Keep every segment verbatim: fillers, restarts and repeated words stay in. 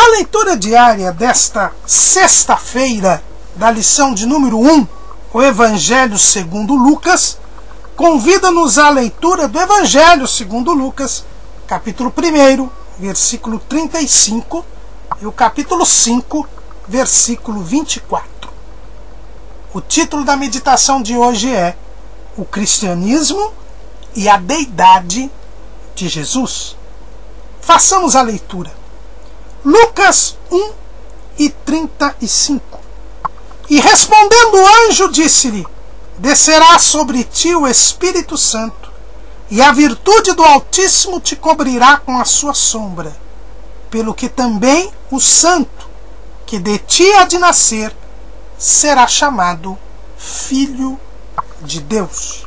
leitura diária desta sexta-feira, da lição de número um, o Evangelho segundo Lucas, convida-nos à leitura do Evangelho segundo Lucas, capítulo um, versículo trinta e cinco, e o capítulo cinco, versículo vinte e quatro. O título da meditação de hoje é O Cristianismo e a Deidade de Jesus. Façamos a leitura. Lucas um e trinta e cinco. E respondendo o anjo, disse-lhe: Descerá sobre ti o Espírito Santo, e a virtude do Altíssimo te cobrirá com a sua sombra, pelo que também o santo, que de ti há de nascer, será chamado Filho de Deus.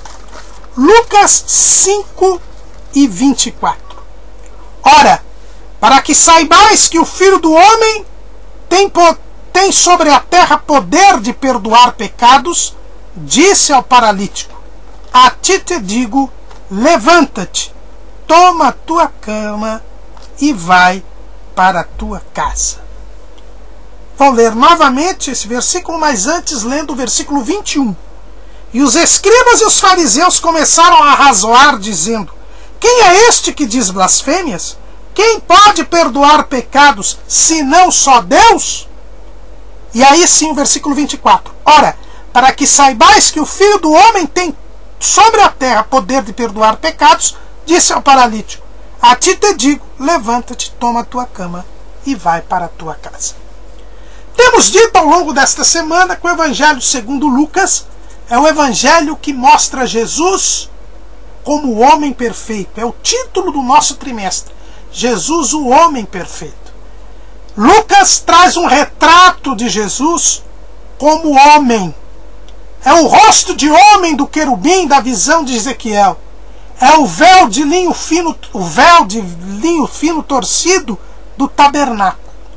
Lucas cinco e vinte e quatro. Ora, para que saibais que o Filho do Homem tem, tem sobre a terra poder de perdoar pecados, disse ao paralítico: A ti te digo, levanta-te, toma a tua cama e vai para a tua casa. Vou ler novamente esse versículo, mas antes lendo o versículo vinte e um. E os escribas e os fariseus começaram a arrazoar, dizendo: Quem é este que diz blasfêmias? Quem pode perdoar pecados, senão só Deus? E aí sim o versículo vinte e quatro. Ora, para que saibais que o Filho do Homem tem sobre a terra poder de perdoar pecados, disse ao paralítico: A ti te digo, levanta-te, toma a tua cama e vai para a tua casa. Temos dito ao longo desta semana que o Evangelho segundo Lucas é o Evangelho que mostra Jesus como o homem perfeito. É o título do nosso trimestre. Jesus, o homem perfeito. Lucas traz um retrato de Jesus como homem. É o rosto de homem do querubim da visão de Ezequiel. É o véu de linho fino, o véu de linho fino torcido do tabernáculo.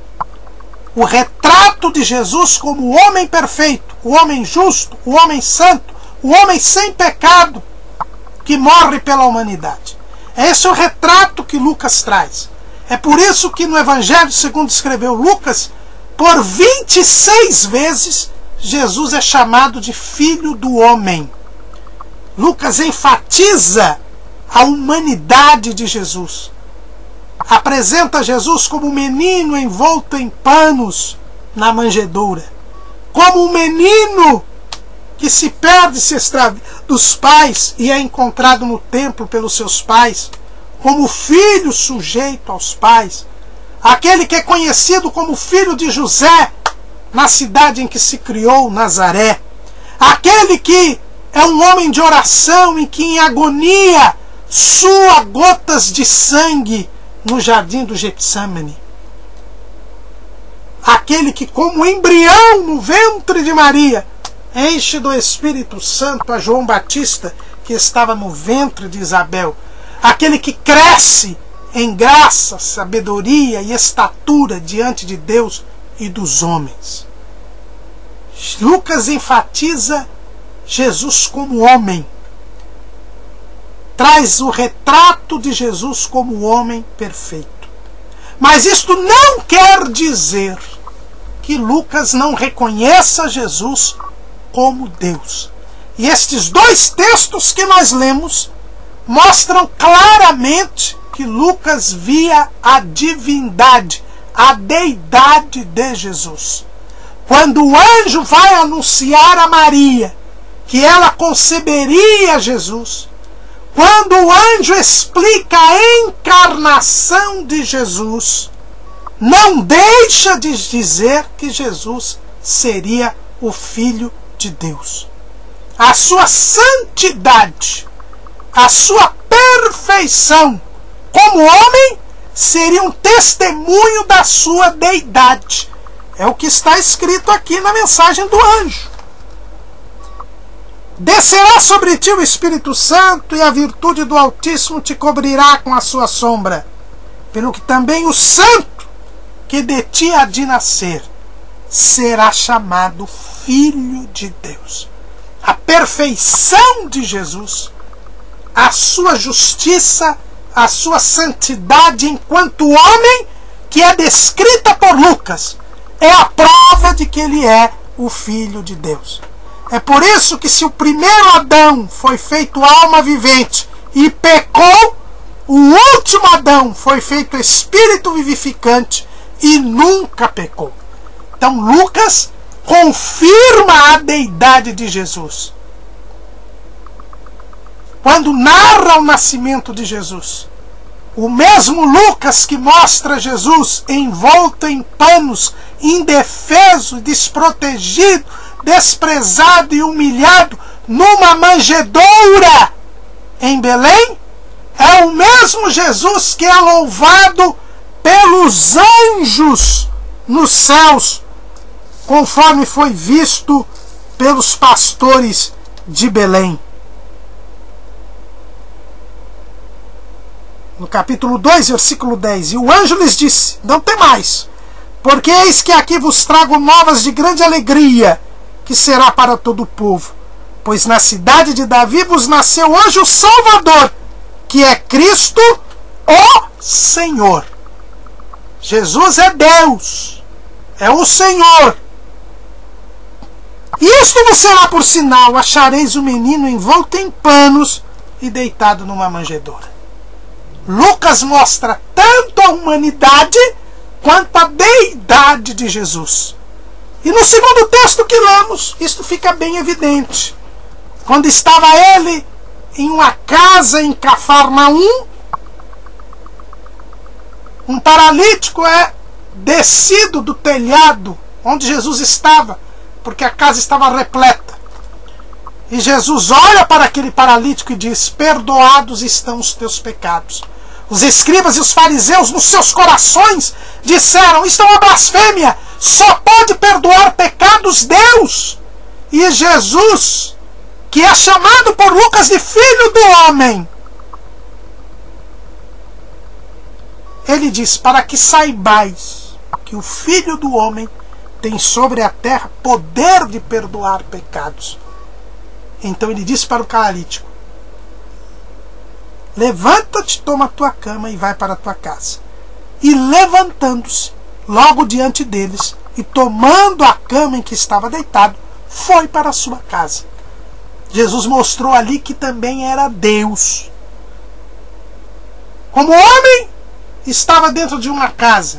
O retrato de Jesus como o homem perfeito, o homem justo, o homem santo, o homem sem pecado que morre pela humanidade. Esse é o retrato que Lucas traz. É por isso que no Evangelho, segundo escreveu Lucas, por vinte e seis vezes Jesus é chamado de Filho do Homem. Lucas enfatiza a humanidade de Jesus. Apresenta Jesus como um menino envolto em panos na manjedoura. Como um menino que se perde, se extravia dos pais e é encontrado no templo pelos seus pais. Como filho sujeito aos pais. Aquele que é conhecido como filho de José, na cidade em que se criou, Nazaré. Aquele que é um homem de oração e que em agonia sua gotas de sangue no jardim do Getsêmani. Aquele que, como embrião no ventre de Maria, enche do Espírito Santo a João Batista, que estava no ventre de Isabel. Aquele que cresce em graça, sabedoria e estatura diante de Deus e dos homens. Lucas enfatiza Jesus como homem. Traz o retrato de Jesus como o homem perfeito. Mas isto não quer dizer que Lucas não reconheça Jesus como Deus. E estes dois textos que nós lemos mostram claramente que Lucas via a divindade, a deidade de Jesus. Quando o anjo vai anunciar a Maria que ela conceberia Jesus, quando o anjo explica a encarnação de Jesus, não deixa de dizer que Jesus seria o Filho de Deus. A sua santidade, a sua perfeição como homem seria um testemunho da sua deidade. É o que está escrito aqui na mensagem do anjo. Descerá sobre ti o Espírito Santo e a virtude do Altíssimo te cobrirá com a sua sombra, pelo que também o santo que de ti há de nascer será chamado Filho de Deus. A perfeição de Jesus, a sua justiça, a sua santidade enquanto homem, que é descrita por Lucas é a prova de que ele é o Filho de Deus. É por isso que, se o primeiro Adão foi feito alma vivente e pecou, o último Adão foi feito espírito vivificante e nunca pecou. Então Lucas confirma a deidade de Jesus. Quando narra o nascimento de Jesus, o mesmo Lucas que mostra Jesus envolto em panos, indefeso, desprotegido, desprezado e humilhado numa manjedoura em Belém, é o mesmo Jesus que é louvado pelos anjos nos céus, conforme foi visto pelos pastores de Belém. No capítulo dois, versículo dez, e o anjo lhes disse: não temais, porque eis que aqui vos trago novas de grande alegria, que será para todo o povo. Pois na cidade de Davi vos nasceu hoje o Salvador, que é Cristo, o Senhor. Jesus é Deus, é o Senhor. E isto vos será por sinal: achareis o menino envolto em panos e deitado numa manjedoura. Lucas mostra tanto a humanidade quanto a deidade de Jesus. E no segundo texto que lemos, isto fica bem evidente. Quando estava ele em uma casa em Cafarnaum, um paralítico é descido do telhado onde Jesus estava, porque a casa estava repleta. E Jesus olha para aquele paralítico e diz: perdoados estão os teus pecados. Os escribas e os fariseus, nos seus corações, disseram: isto é uma blasfêmia, só pode perdoar pecados Deus. E Jesus, que é chamado por Lucas de Filho do Homem, ele diz: para que saibais que o Filho do Homem tem sobre a terra poder de perdoar pecados. Então ele disse para o paralítico: levanta-te, toma a tua cama e vai para a tua casa. E levantando-se, logo diante deles, e tomando a cama em que estava deitado, foi para a sua casa. Jesus mostrou ali que também era Deus. Como homem, estava dentro de uma casa.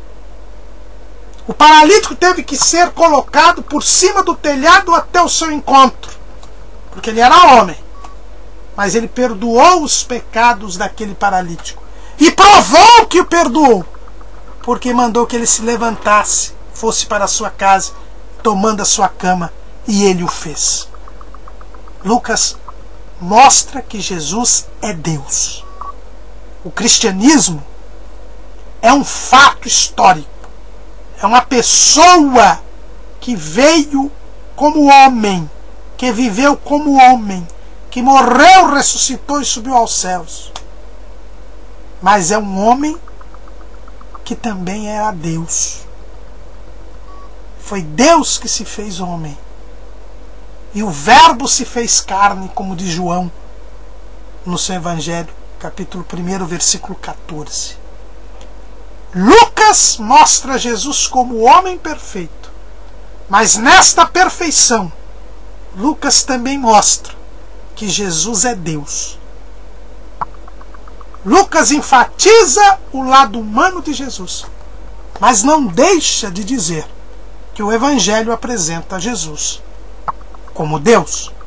O paralítico teve que ser colocado por cima do telhado até o seu encontro, porque ele era homem. Mas ele perdoou os pecados daquele paralítico. E provou que o perdoou, porque mandou que ele se levantasse, fosse para a sua casa, tomando a sua cama, e ele o fez. Lucas mostra que Jesus é Deus. O cristianismo é um fato histórico. É uma pessoa que veio como homem, que viveu como homem, que morreu, ressuscitou e subiu aos céus. Mas é um homem que também era Deus. Foi Deus que se fez homem. E o Verbo se fez carne, como diz João no seu Evangelho, capítulo um, versículo quatorze. Lucas mostra Jesus como homem perfeito. Mas nesta perfeição, Lucas também mostra que Jesus é Deus. Lucas enfatiza o lado humano de Jesus, mas não deixa de dizer que o Evangelho apresenta Jesus como Deus.